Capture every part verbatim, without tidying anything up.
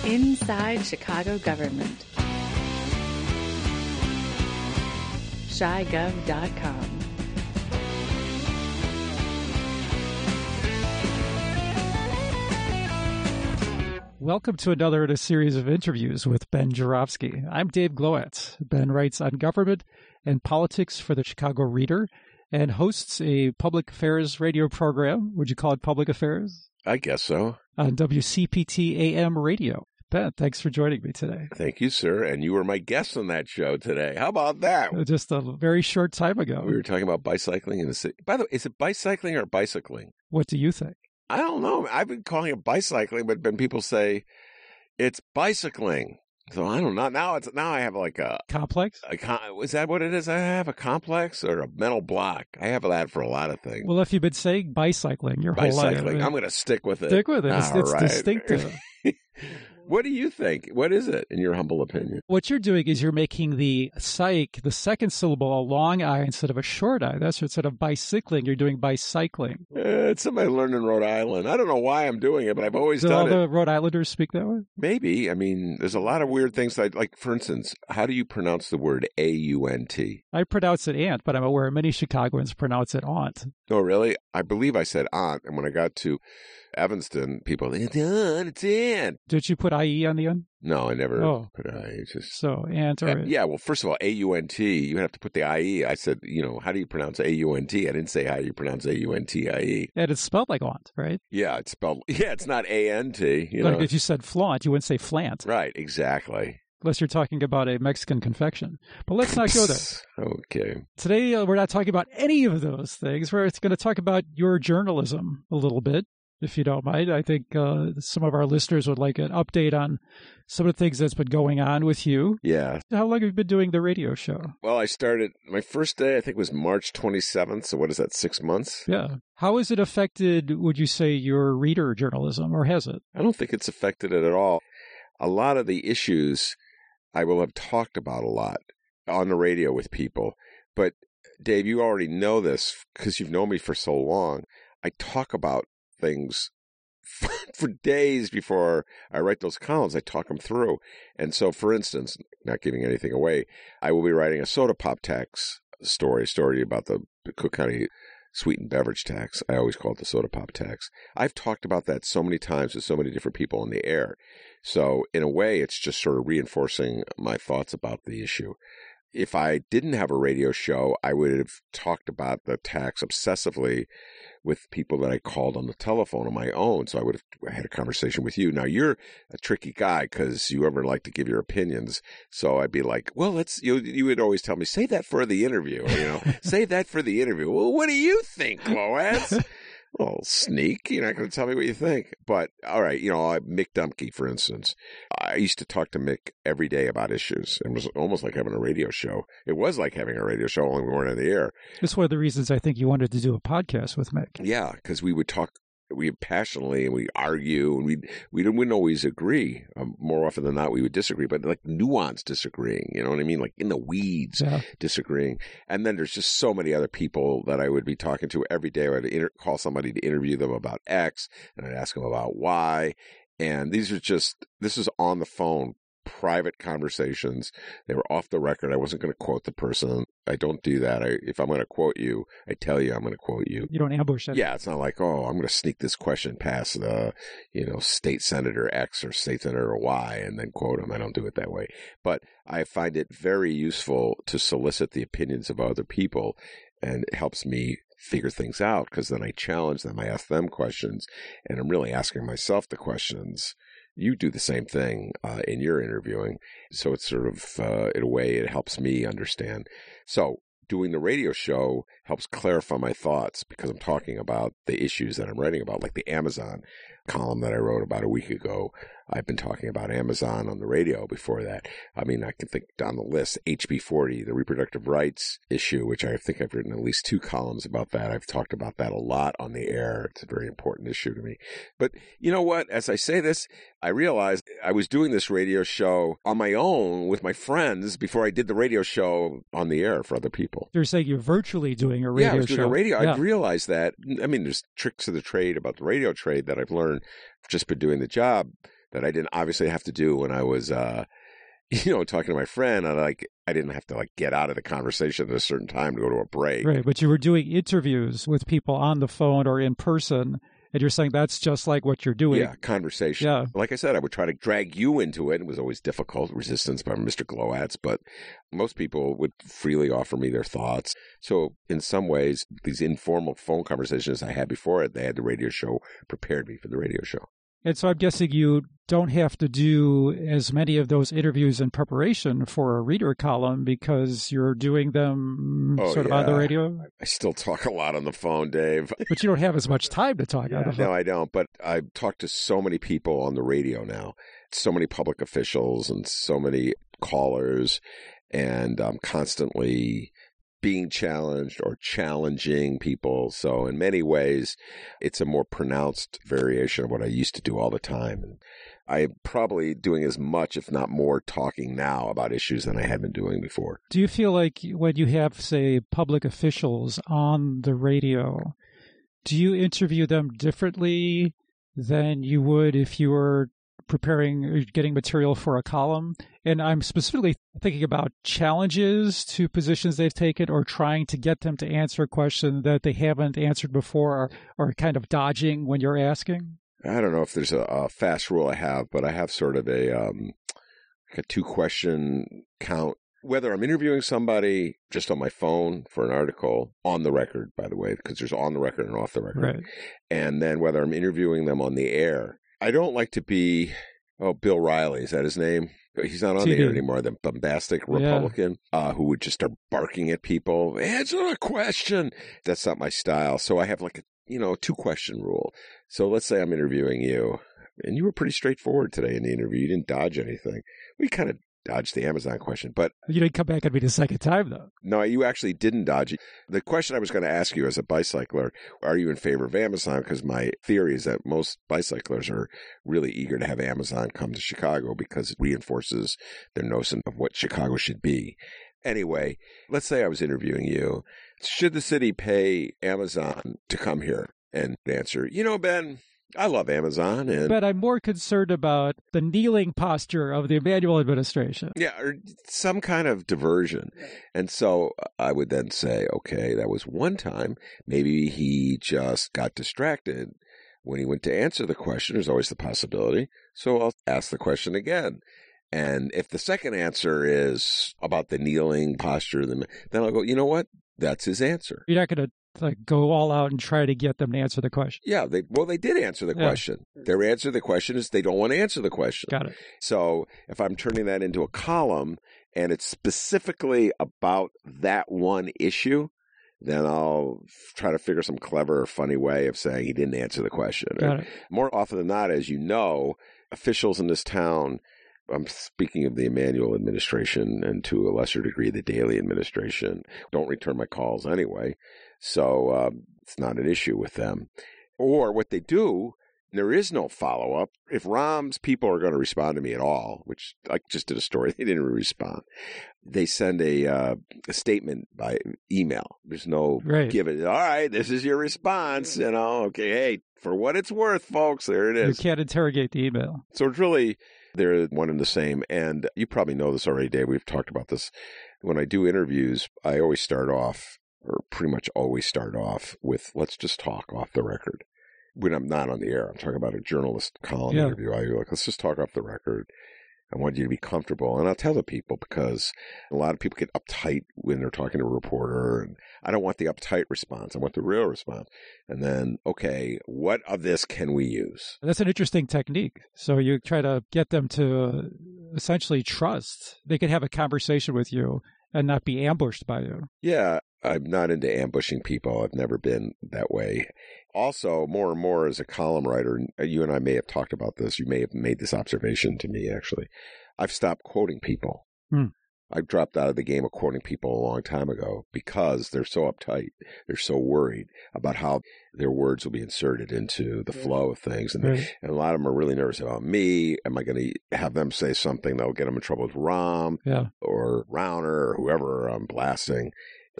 Inside Chicago Government. Chi Gov dot com. Welcome to another in a series of interviews with Ben Joravsky. I'm Dave Glowacz. Ben writes on government and politics for the Chicago Reader and hosts a public affairs radio program. Would you call it public affairs? I guess so. On W C P T A M radio. Ben, thanks for joining me today. Thank you, sir. And you were my guest on that show today. How about that? Just a very short time ago. We were talking about bicycling in the city. By the way, is it bicycling or bicycling? What do you think? I don't know. I've been calling it bicycling, but then people say it's bicycling. So I don't know. Now it's now I have like a complex. A, is that what it is? I have a complex or a mental block. I have that for a lot of things. Well, if you've been saying bicycling your bicycling, whole life, bicycling. I'm going to stick with it. Stick with it. It's, it's right. distinctive. What do you think? What is it, in your humble opinion? What you're doing is you're making the psych, the second syllable, a long I instead of a short I. That's instead of bicycling, you're doing bicycling. Uh, it's something I learned in Rhode Island. I don't know why I'm doing it, but I've always Do done all it. all the Rhode Islanders speak that way? Maybe. I mean, there's a lot of weird things. That, like, for instance, how do you pronounce the word A U N T? I pronounce it aunt, but I'm aware many Chicagoans pronounce it aunt. Oh, really? I believe I said aunt, and when I got to Evanston, people, it's aunt, it's aunt. Did you put I E on the end? No, I never oh. put I E. Just, so, aunt or... Uh, yeah, well, first of all, A U N T, you have to put the I E. I said, you know, how do you pronounce A U N T? I didn't say how you pronounce A U N T I E. And it's spelled like aunt, right? Yeah, it's spelled, yeah, it's not A N T. You like know? If you said flaunt, you wouldn't say flant. Right, exactly. Unless you're talking about a Mexican confection. But let's not go there. Okay. Today, uh, we're not talking about any of those things. We're going to talk about your journalism a little bit, if you don't mind. I think uh, some of our listeners would like an update on some of the things that's been going on with you. Yeah. How long have you been doing the radio show? Well, I started, my first day, I think, was March twenty-seventh. So what is that, six months? Yeah. How has it affected, would you say, your reader journalism, or has it? I don't think it's affected it at all. A lot of the issues I will have talked about a lot on the radio with people. But, Dave, you already know this because you've known me for so long. I talk about things for days before I write those columns. I talk them through. And so, for instance, not giving anything away, I will be writing a soda pop tax story, story about the Cook County sweetened beverage tax. I always call it the soda pop tax. I've talked about that so many times with so many different people on the air. So in a way, it's just sort of reinforcing my thoughts about the issue. If I didn't have a radio show, I would have talked about the tax obsessively with people that I called on the telephone on my own. So I would have had a conversation with you. Now, you're a tricky guy because you ever like to give your opinions. So I'd be like, well, let's, you, you would always tell me, save that for the interview, or, you know, save that for the interview. Well, what do you think, Glowacz? Well, sneak, you're not going to tell me what you think. But, all right, you know, Mick Dumke, for instance. I used to talk to Mick every day about issues. It was almost like having a radio show. It was like having a radio show, only we weren't on the air. That's one of the reasons I think you wanted to do a podcast with Mick. Yeah, because we would talk we passionately and we argue and we we wouldn't always agree. Um, more often than not, we would disagree, but like nuanced disagreeing. You know what I mean? Like in the weeds, yeah. disagreeing. And then there's just so many other people that I would be talking to every day. I would inter- call somebody to interview them about X, and I'd ask them about Y. And these are just this is on the phone. Private conversations. They were off the record. I wasn't going to quote the person. I don't do that. I, if I'm going to quote you, I tell you I'm going to quote you. You don't ambush it. Yeah, it's not like, oh, I'm going to sneak this question past the, you know, state senator X or state senator Y and then quote them. I don't do it that way. But I find it very useful to solicit the opinions of other people, and it helps me figure things out because then I challenge them. I ask them questions, and I'm really asking myself the questions. You do the same thing uh, in your interviewing. So it's sort of, uh, in a way, it helps me understand. So doing the radio show helps clarify my thoughts because I'm talking about the issues that I'm writing about, like the Amazon column that I wrote about a week ago. I've been talking about Amazon on the radio before that. I mean, I can think down the list, H B forty, the reproductive rights issue, which I think I've written at least two columns about that. I've talked about that a lot on the air. It's a very important issue to me. But you know what? As I say this, I realized I was doing this radio show on my own with my friends before I did the radio show on the air for other people. You're saying you're virtually doing a radio show. Yeah, I was doing show. a radio. Yeah. I realized that. I mean, there's tricks of the trade about the radio trade that I've learned just by doing the job. that I didn't obviously have to do when I was, uh, you know, talking to my friend. I like, I didn't have to like get out of the conversation at a certain time to go to a break. Right. But you were doing interviews with people on the phone or in person. And you're saying that's just like what you're doing. Yeah, conversation. Yeah. Like I said, I would try to drag you into it. It was always difficult, resistance by Mister Glowatz, but most people would freely offer me their thoughts. So in some ways, these informal phone conversations I had before it, they had the radio show prepared me for the radio show. And so I'm guessing you don't have to do as many of those interviews in preparation for a reader column because you're doing them oh, sort yeah. of on the radio. I still talk a lot on the phone, Dave. But you don't have as much time to talk yeah, on the phone. No, I don't. But I've talked to so many people on the radio now, so many public officials and so many callers, and I'm constantly being challenged or challenging people. So in many ways, it's a more pronounced variation of what I used to do all the time. And I'm probably doing as much, if not more, talking now about issues than I had been doing before. Do you feel like when you have, say, public officials on the radio, do you interview them differently than you would if you were preparing or getting material for a column? And I'm specifically thinking about challenges to positions they've taken or trying to get them to answer a question that they haven't answered before, or, or kind of dodging when you're asking. I don't know if there's a, a fast rule I have, but I have sort of a, um, like a two question count. Whether I'm interviewing somebody just on my phone for an article, on the record, by the way, because there's on the record and off the record. Right. And then whether I'm interviewing them on the air. I don't like to be, oh, Bill Riley, is that his name? He's not on T V. the air anymore, the bombastic Republican yeah. uh, who would just start barking at people. Answer a question. That's not my style. So I have like a, you know, two question rule. So let's say I'm interviewing you, and you were pretty straightforward today in the interview. You didn't dodge anything. We kind of dodged the Amazon question, but you didn't come back at me the second time, though. No, you actually didn't dodge it. The question I was going to ask you as a bicycler, are you in favor of Amazon? Because my theory is that most bicyclers are really eager to have Amazon come to Chicago because it reinforces their notion of what Chicago should be. Anyway, let's say I was interviewing you. Should the city pay Amazon to come here? And answer, you know, Ben, I love Amazon. And but I'm more concerned about the kneeling posture of the Emanuel administration. Yeah, or some kind of diversion. And so I would then say, okay, that was one time. Maybe he just got distracted when he went to answer the question. There's always the possibility. So I'll ask the question again. And if the second answer is about the kneeling posture, then I'll go, you know what? That's his answer. You're not going to like go all out and try to get them to answer the question. Yeah, they well, they did answer the yeah. question. Their answer to the question is they don't want to answer the question. Got it. So if I'm turning that into a column and it's specifically about that one issue, then I'll try to figure some clever or funny way of saying he didn't answer the question. Got it. More often than not, as you know, officials in this town, I'm speaking of the Emanuel administration and to a lesser degree the Daley administration, don't return my calls anyway. So um, it's not an issue with them. Or what they do, there is no follow-up. If Rahm's people are going to respond to me at all, which I just did a story, they didn't respond. They send a, uh, a statement by email. There's no right. give it. All right, this is your response. You know, okay, hey, for what it's worth, folks, there it is. You can't interrogate the email. So it's really, they're one and the same. And you probably know this already, Dave. We've talked about this. When I do interviews, I always start off, or pretty much always start off with, let's just talk off the record. When I'm not on the air, I'm talking about a journalist column yeah. interview. I go like, let's just talk off the record. I want you to be comfortable. And I'll tell the people because a lot of people get uptight when they're talking to a reporter. And I don't want the uptight response. I want the real response. And then, okay, what of this can we use? That's an interesting technique. So you try to get them to essentially trust. They can have a conversation with you and not be ambushed by you. Yeah, I'm not into ambushing people. I've never been that way. Also, more and more as a column writer, you and I may have talked about this. You may have made this observation to me, actually. I've stopped quoting people. Hmm. I dropped out of the game of quoting people a long time ago because they're so uptight. They're so worried about how their words will be inserted into the flow of things. And, right. and a lot of them are really nervous about me. Am I going to have them say something that will get them in trouble with Rahm yeah. or Rauner or whoever I'm blasting?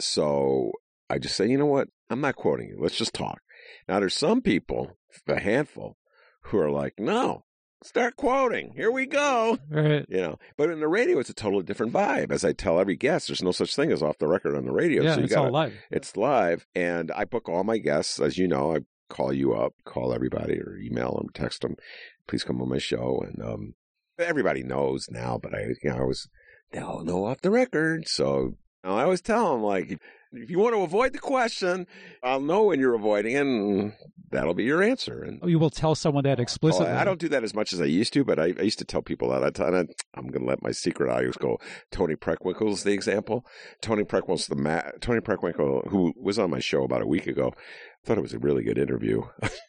So I just say, you know what? I'm not quoting you. Let's just talk. Now, there's some people, a handful, who are like, no, start quoting. Here we go. Right. You know, but in the radio, it's a totally different vibe. As I tell every guest, there's no such thing as off the record on the radio. Yeah, so you it's gotta, all live. It's live, and I book all my guests. As you know, I call you up, call everybody, or email them, text them. Please come on my show, and um, everybody knows now. But I, you know, I was they all know off the record, so you know, I always tell them like, if you want to avoid the question, I'll know when you're avoiding it, and that'll be your answer. And You will tell someone that explicitly. oh, I don't do that as much as I used to, but I, I used to tell people that. I t- and I, I'm going to let my secret audience go. Tony Preckwinkle's the example. Tony Preckwinkle's the ma- Tony Preckwinkle, who was on my show about a week ago. I thought it was a really good interview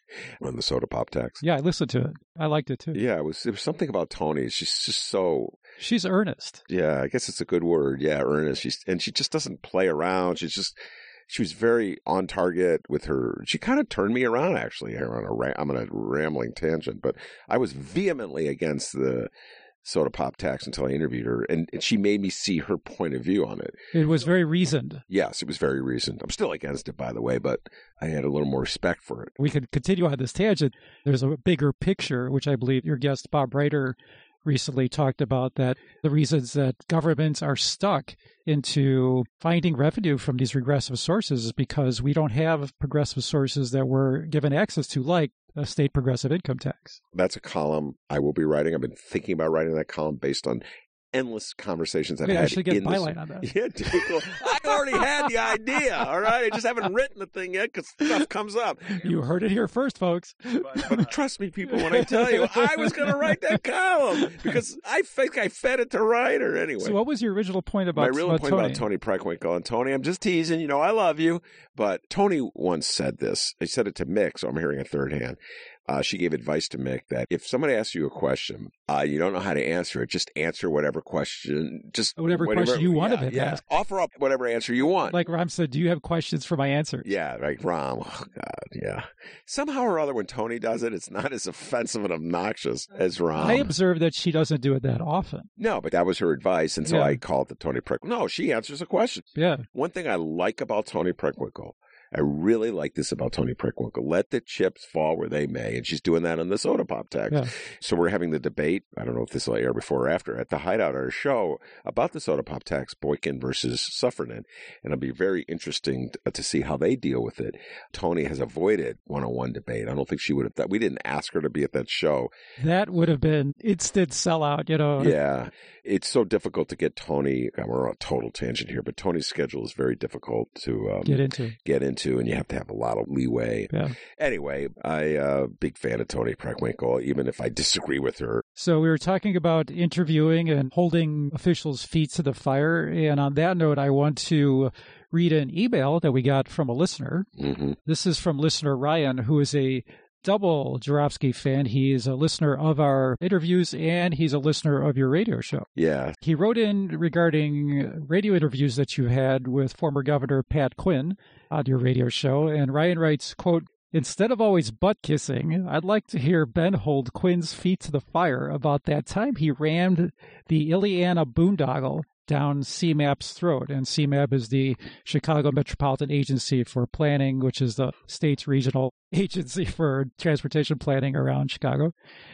on the Soda Pop Tax. Yeah, I listened to it. I liked it too. Yeah, it was. There was something about Tony. She's just so. She's earnest. Yeah, I guess it's a good word. Yeah, earnest. She's and she just doesn't play around. She's just. She was very on target with her. She kind of turned me around, actually. Here on a ra- I'm on a rambling tangent, but I was vehemently against the Soda Pop Tax until I interviewed her, and, and she made me see her point of view on it. It was very reasoned. Yes, it was very reasoned. I'm still against it, by the way, but I had a little more respect for it. We could continue on this tangent. There's a bigger picture, which I believe your guest Bob Reiter recently talked about, that the reasons that governments are stuck into finding revenue from these regressive sources is because we don't have progressive sources that we're given access to, like a state progressive income tax. That's a column I will be writing. I've been thinking about writing that column based on endless conversations I've Okay, had. I should get in a this- byline on that. Yeah, dude, well, I already had the idea, all right? I just haven't written the thing yet because stuff comes up. You heard it here first, folks. But trust me, people, when I tell you, I was going to write that column because I think I fed it to Reiter anyway. So what was your original point about My real about point Tony? about Tony Preckwinkle. And Tony, I'm just teasing. You know, I love you. But Tony once said this. He said it to Mick, so I'm hearing it third hand. Uh, she gave advice to Mick that if somebody asks you a question, uh, you don't know how to answer it, just answer whatever question. Just Whatever question you wanted yeah, to yeah. ask. Offer up whatever answer you want. Like Ram said, do you have questions for my answers? Yeah, like Rom. Oh, God, yeah. Somehow or other, when Tony does it, it's not as offensive and obnoxious as Rom. I observed that she doesn't do it that often. No, but that was her advice, and so Yeah. I called it Tony Preckwinkle. No, she answers a question. Yeah. One thing I like about Tony Preckwinkle, I really like this about Tony Preckwinkle. Let the chips fall where they may. And she's doing that on the Soda Pop Tax. Yeah. So we're having the debate, I don't know if this will air before or after, at the Hideout, our show, about the Soda Pop Tax, Boykin versus Suffernan. And it'll be very interesting to, to see how they deal with it. Tony has avoided one-on-one debate. I don't think she would have, that. We didn't ask her to be at that show. That would have been instant sellout, you know. Yeah. It's so difficult to get Tony, we're on a total tangent here, but Tony's schedule is very difficult to um, Get into. get into, and you have to have a lot of leeway. Yeah. Anyway, I uh big fan of Tony Preckwinkle, even if I disagree with her. So we were talking about interviewing and holding officials' feet to the fire. And on that note, I want to read an email that we got from a listener. Mm-hmm. This is from listener Ryan, who is a double Jarofsky fan. He is a listener of our interviews, and he's a listener of your radio show. Yeah. He wrote in regarding radio interviews that you had with former Governor Pat Quinn on your radio show. And Ryan writes, quote, "Instead of always butt kissing, I'd like to hear Ben hold Quinn's feet to the fire about that time he rammed the Ileana boondoggle down C MAP's throat." And C MAP is the Chicago Metropolitan Agency for Planning, which is the state's regional agency for transportation planning around Chicago.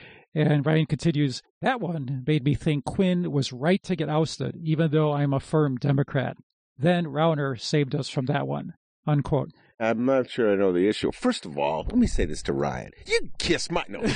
And Ryan continues, "That one made me think Quinn was right to get ousted, even though I'm a firm Democrat. Then Rauner saved us from that one." Unquote. I'm not sure I know the issue. First of all, let me say this to Ryan. You kiss my... No.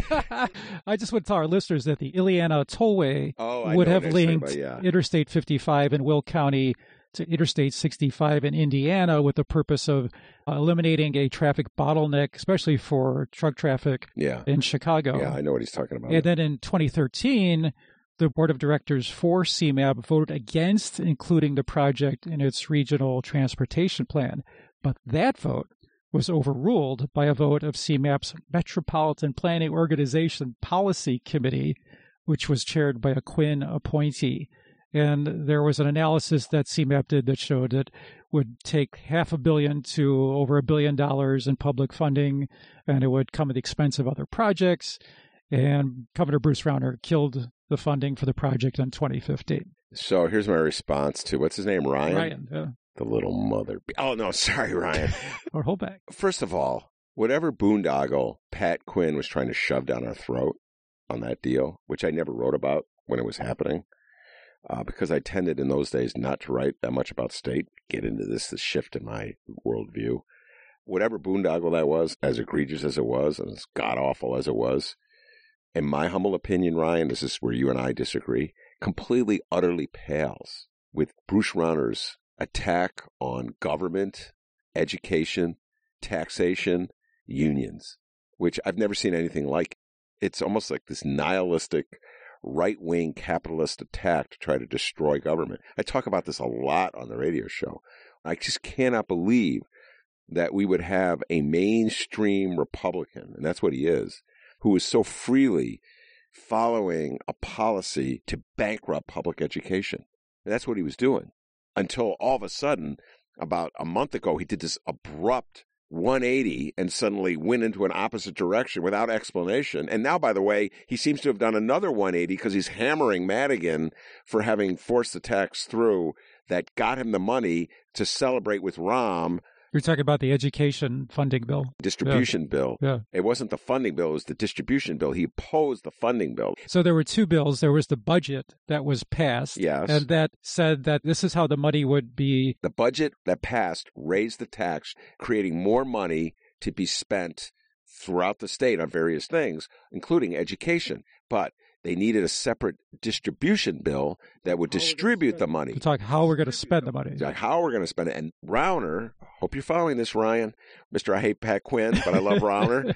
I just want to tell our listeners that the Ileana Tollway Oh, I would know have what they're saying linked about- yeah. Interstate fifty-five in Will County to Interstate sixty-five in Indiana with the purpose of uh, eliminating a traffic bottleneck, especially for truck traffic Yeah. in Chicago. Yeah, I know what he's talking about. And then in twenty thirteen, the board of directors for C MAP voted against including the project in its regional transportation plan. But that vote was overruled by a vote of C MAP's Metropolitan Planning Organization Policy Committee, which was chaired by a Quinn appointee. And there was an analysis that C MAP did that showed it would take half a billion to over a billion dollars in public funding, and it would come at the expense of other projects. And Governor Bruce Rauner killed the funding for the project in twenty fifteen. So here's my response to, what's his name, Ryan? Ryan, uh, The little mother... Oh, no, sorry, Ryan. or Holbeck. First of all, whatever boondoggle Pat Quinn was trying to shove down our throat, on that deal, which I never wrote about when it was happening, uh, because I tended in those days not to write that much about state, get into this, this shift in my worldview. Whatever boondoggle that was, as egregious as it was, and as god-awful as it was, in my humble opinion, Ryan, this is where you and I disagree, completely, utterly pales with Bruce Rauner's attack on government, education, taxation, unions, which I've never seen anything like. It's almost like this nihilistic, right-wing capitalist attack to try to destroy government. I talk about this a lot on the radio show. I just cannot believe that we would have a mainstream Republican, and that's what he is, who is so freely following a policy to bankrupt public education. And that's what he was doing until all of a sudden, about a month ago, he did this abrupt one eighty and suddenly went into an opposite direction without explanation. And now, by the way, he seems to have done another one eighty because he's hammering Madigan for having forced the tax through that got him the money to celebrate with Rahm. You're talking about the education funding bill. Distribution yeah. bill. Yeah. It wasn't the funding bill, it was the distribution bill. He opposed the funding bill. So there were two bills. There was the budget that was passed. Yes. And that said that this is how the money would be. The budget that passed raised the tax, creating more money to be spent throughout the state on various things, including education. But they needed a separate distribution bill that would distribute the money. To talk how we're going to spend the money. Like how we're going to spend it. And Rauner, hope you're following this, Ryan. Mister I hate Pat Quinn, but I love Rauner.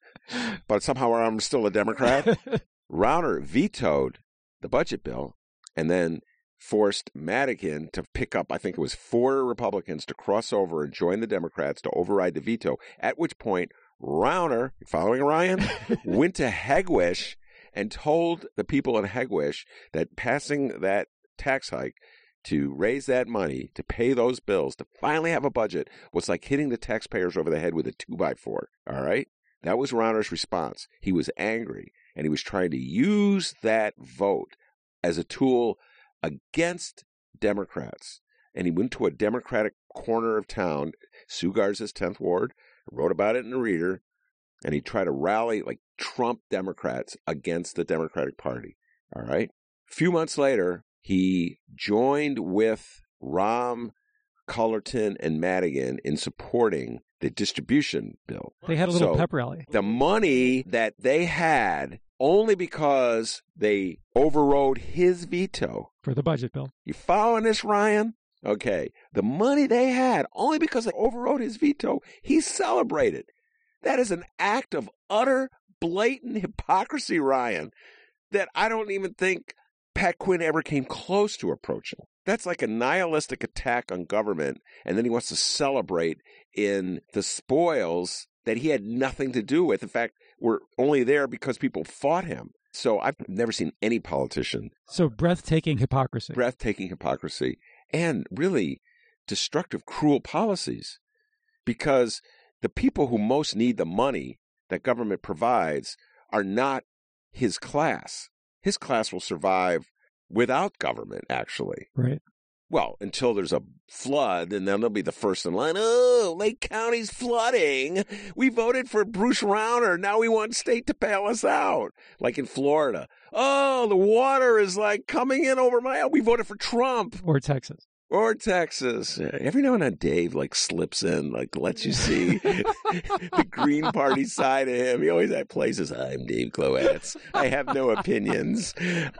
But somehow I'm still a Democrat. Rauner vetoed the budget bill and then forced Madigan to pick up, I think it was four Republicans to cross over and join the Democrats to override the veto, at which point Rauner, following Ryan, went to Hegewisch and told the people in Hegewisch that passing that tax hike to raise that money, to pay those bills, to finally have a budget, was like hitting the taxpayers over the head with a two by four, all right? That was Rauner's response. He was angry, and he was trying to use that vote as a tool against Democrats. And he went to a Democratic corner of town, Sue Garza's tenth Ward, wrote about it in the Reader, and he tried to rally like Trump Democrats against the Democratic Party. All right. A few months later, he joined with Rahm, Cullerton, and Madigan in supporting the distribution bill. They had a little so pep rally. The money that they had only because they overrode his veto. For the budget bill. You following this, Ryan? Okay. The money they had only because they overrode his veto, he celebrated. That is an act of utter, blatant hypocrisy, Ryan, that I don't even think Pat Quinn ever came close to approaching. That's like a nihilistic attack on government, and then he wants to celebrate in the spoils that he had nothing to do with. In fact, we're only there because people fought him. So I've never seen any politician. So breathtaking hypocrisy. Breathtaking hypocrisy, and really destructive, cruel policies, because the people who most need the money that government provides are not his class. His class will survive without government, actually. Right. Well, until there's a flood, and then they'll be the first in line. Oh, Lake County's flooding. We voted for Bruce Rauner. Now we want state to bail us out. Like in Florida. Oh, the water is like coming in over my house. We voted for Trump. Or Texas. Or Texas. Every now and then Dave like slips in, like lets you see the Green Party side of him. He always at places. I'm Dave Glowacz. I have no opinions.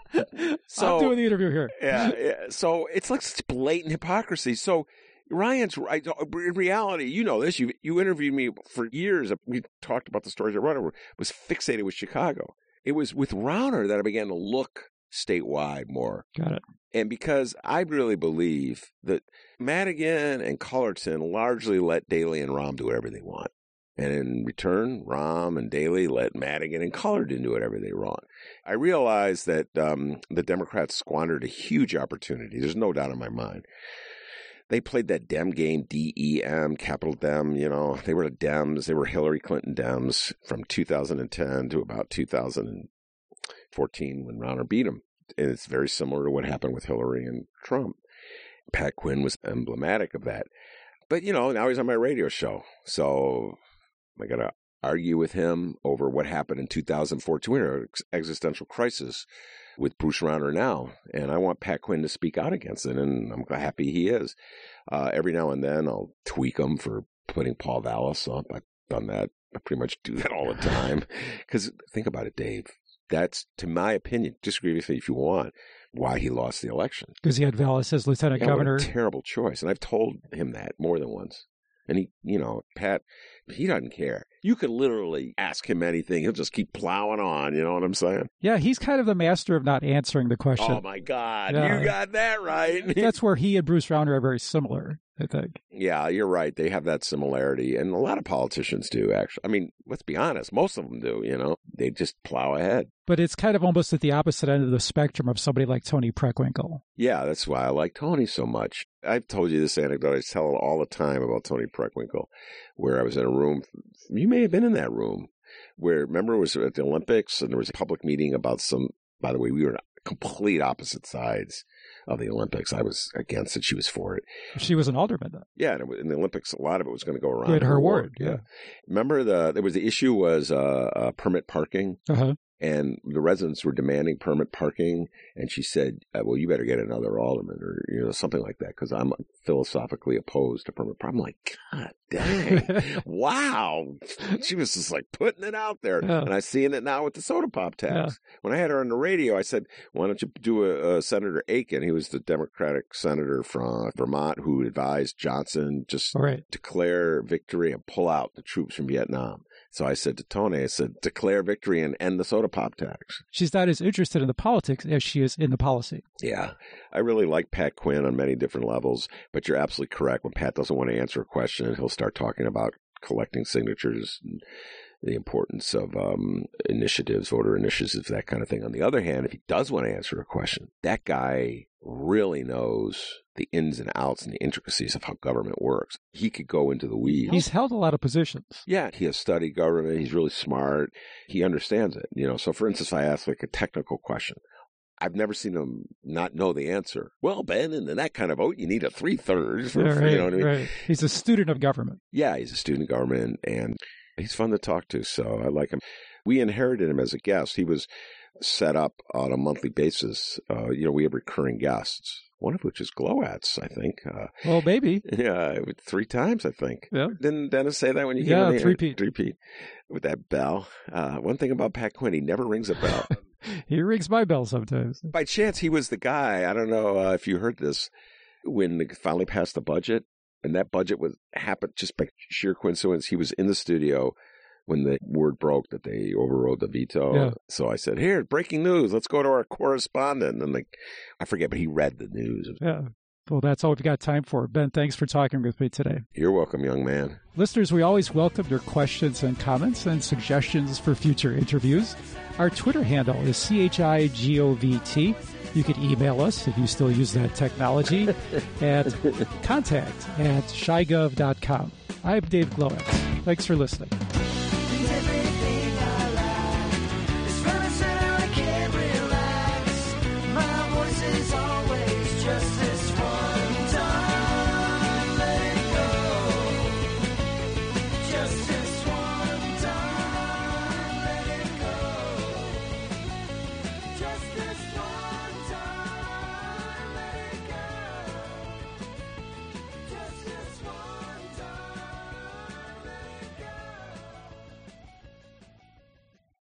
So, I'm doing the interview here. yeah, yeah. So it's like such blatant hypocrisy. So Ryan's right. In reality, you know this. You you interviewed me for years. We talked about the stories I wrote. Was fixated with Chicago. It was with Rauner that I began to look statewide more. Got it. And because I really believe that Madigan and Cullerton largely let Daley and Rahm do whatever they want. And in return, Rahm and Daley let Madigan and Cullerton do whatever they want. I realize that um, the Democrats squandered a huge opportunity. There's no doubt in my mind. They played that Dem game, D E M, capital Dem, you know. They were the Dems. They were Hillary Clinton Dems from two thousand ten to about two thousand fourteen when Rauner beat them. And it's very similar to what happened with Hillary and Trump. Pat Quinn was emblematic of that. But, you know, now he's on my radio show. So I got to argue with him over what happened in two thousand fourteen, an existential crisis with Bruce Rauner now. And I want Pat Quinn to speak out against it, and I'm happy he is. Uh, every now and then I'll tweak him for putting Paul Vallas up. I've done that. I pretty much do that all the time. Because think about it, Dave. That's, to my opinion, disagree with me if you want, why he lost the election. Because he had Vallas as lieutenant yeah, governor. What a terrible choice. And I've told him that more than once. And he, you know, Pat, he doesn't care. You can literally ask him anything. He'll just keep plowing on. You know what I'm saying? Yeah, he's kind of the master of not answering the question. Oh, my God. Yeah. You got that right. That's where he and Bruce Rauner are very similar, I think. Yeah, you're right. They have that similarity. And a lot of politicians do, actually. I mean, let's be honest. Most of them do, you know. They just plow ahead. But it's kind of almost at the opposite end of the spectrum of somebody like Tony Preckwinkle. Yeah, that's why I like Tony so much. I've told you this anecdote. I tell it all the time about Tony Preckwinkle, where I was in a room. You may have been in that room where, remember, it was at the Olympics and there was a public meeting about some, by the way, we were on complete opposite sides of the Olympics. I was against it. She was for it. She was an alderman, though. Yeah, and it was, in the Olympics, a lot of it was going to go around Good, her, her ward. ward. Yeah. yeah. Remember, the there was the issue was uh, uh, permit parking. Uh-huh. And the residents were demanding permit parking, and she said, uh, well, you better get another alderman or, you know, something like that, because I'm philosophically opposed to permit parking. I'm like, God dang, wow. She was just like putting it out there. Yeah. And I'm seeing it now with the soda pop tax. Yeah. When I had her on the radio, I said, why don't you do a, a Senator Aiken? He was the Democratic senator from Vermont who advised Johnson just Right. declare victory and pull out the troops from Vietnam. So I said to Tony, I said, declare victory and end the soda pop tax. She's not as interested in the politics as she is in the policy. Yeah. I really like Pat Quinn on many different levels, but you're absolutely correct. When Pat doesn't want to answer a question, he'll start talking about collecting signatures and the importance of um, initiatives, voter initiatives, that kind of thing. On the other hand, if he does want to answer a question, that guy really knows the ins and outs and the intricacies of how government works. He could go into the weeds. He's held a lot of positions. Yeah, he has studied government. He's really smart. He understands it. You know, so for instance, I asked like a technical question. I've never seen him not know the answer. Well, Ben, and in that kind of vote, you need a three thirds. Yeah, right, you know what I mean? Right. He's a student of government. Yeah, he's a student of government, and he's fun to talk to. So I like him. We inherited him as a guest. He was set up on a monthly basis. Uh, you know, we have recurring guests, one of which is Glowats, I think. Uh, well, maybe. Yeah, three times, I think. Yeah. Didn't Dennis say that when you came yeah, in here? three-peat. Three-peat. With that bell. Uh, one thing about Pat Quinn, he never rings a bell. He rings my bell sometimes. By chance, he was the guy, I don't know uh, if you heard this, when they finally passed the budget, and that budget was happened just by sheer coincidence. He was in the studio when the word broke that they overrode the veto. Yeah. So I said, here, breaking news. Let's go to our correspondent. And like, I forget, but he read the news. Yeah. Well, that's all we've got time for. Ben, thanks for talking with me today. You're welcome, young man. Listeners, we always welcome your questions and comments and suggestions for future interviews. Our Twitter handle is C H I G O V T. You can email us if you still use that technology at contact at shigov dot com. I'm Dave Glowacz. Thanks for listening.